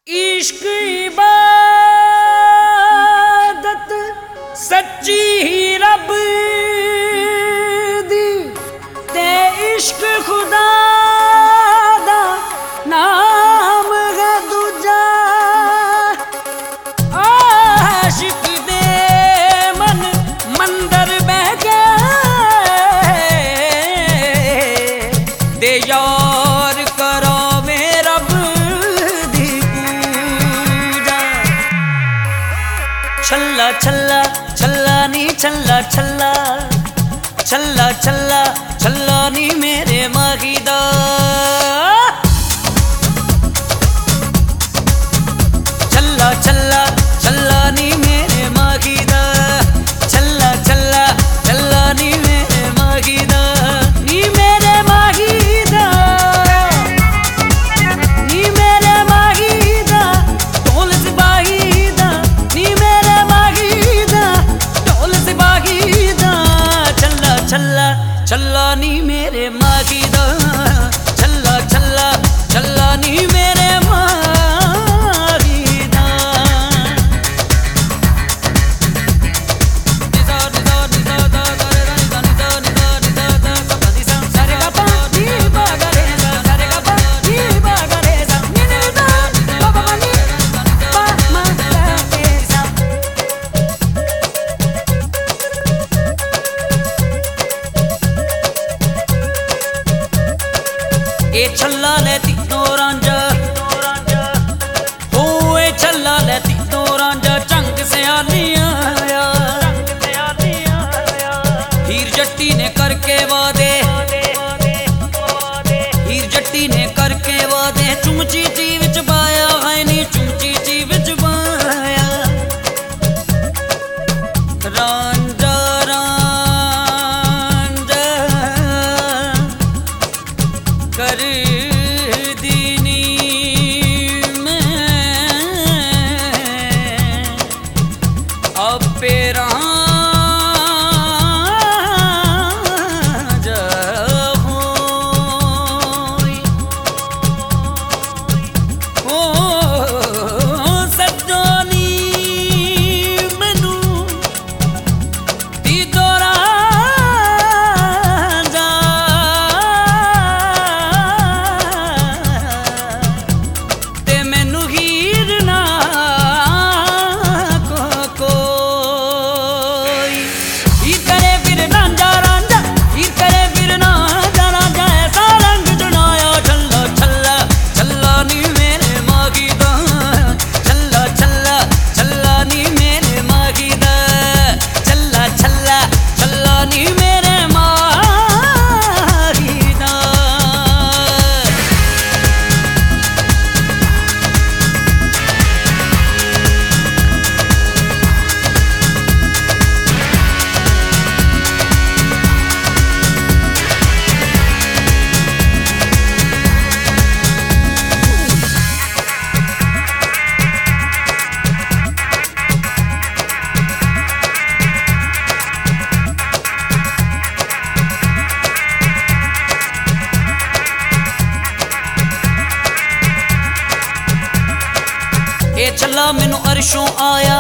इश्क इबादत सच्ची ही रब दी ते इश्क खुदा दा नाम है दूजा। आशिक दे मन मंदर बह गए दे यार करो छल्ला छल्ला छल्ला नी छल्ला छल्ला छल्ला छल्ला छल्ला नी मेरे माहीदा। छल्ला छल्ला छल्ला नी मेरे माहीदा। छल्ला छल्ला छल्ला नी मेरे माहीदा। नी मेरे माहीदा नी मेरे माहीदा ढोल सिपाहीदा नी मेरे माहीदा ढोल सिपाहीदा। छल्ला छल्ला छल्ला नी मेरे माहीदा। छल्ला छल्ला छल्ला नी मेरे माहीदा। ए छल्ला ले तीनों रांझा हो ए छल्ला ले तीनों रांझा चंग से आया। हीर जट्टी ने करके वादे हीर जट्टी ने करके वादे चुमची ची विच पाया है नी चुमची ची विच पाया। रांझा रांझा कर दीनी मैं अपे रांझा हो सजोनी मैनू दी दो रांझा ते मैनू हीर ना कोई। हीर करे फिर रांझा रांझा हीर करे फिर रांझा रांझा ऐसा रंग जुड़ाया। छल्ला छल्ला छल्ला नी मेरे माहीदा। छल्ला छल्ला छल्ला नी मेरे माहीदा। छल्ला छल्ला छल्ला नी मेरे माहीदा। ए छल्ला मैनू अरशों आया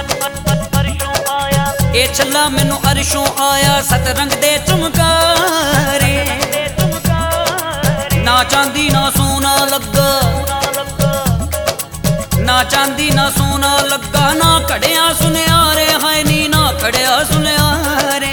ए छल्ला मैनू अरशों आया। सत रंग दे चमकारे ना चांदी ना सोना लगा ना चांदी ना सोना लगा। ना कड़िया सुनिया रे है नी ना कड़िया सुनिया रे।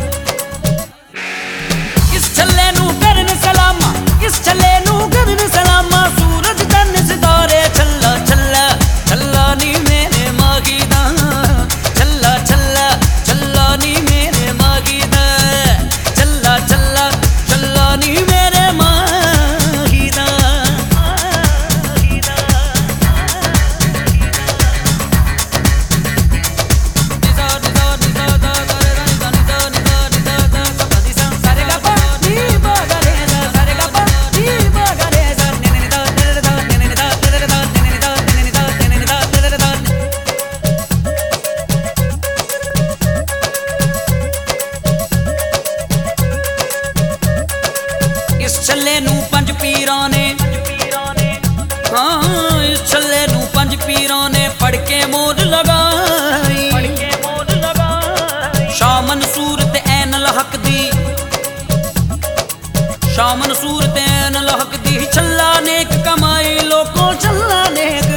इस छल्ले नू करन सलामा इस छल्ले नू करन सलामा सूरज चन्न सितारे। छल्ला छल्ला छल्ला नी मेरे माहीदा। छल्ला छल्ला छल्ला नी मेरे माहीदा। छल्ला छल्ला छल्ला नी मेरे माहीदा। सारे गा पा नी बा गा रे सा सारे गा पा नी फकीरों ने पढ़ के मोर लगाई, शाह मंसूर ते ऐन लहक दी, शाह मंसूर ते ऐन लहक दी, छल्ला नेक कमाई लोको छल्ला नेक